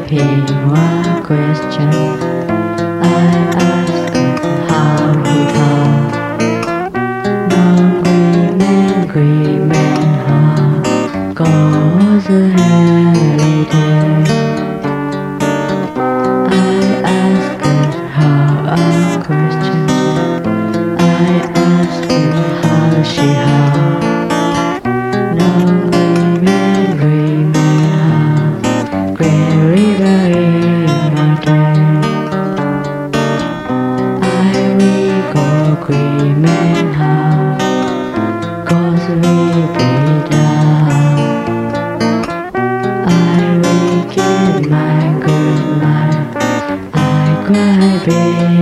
repeat one question I asked how he thought. No green man, how goes the holiday. I asked how a question. I asked how she how. No green man, how gray river in my game. I will go green man how, 'cause we be down. I will get my good mind. I cry baby.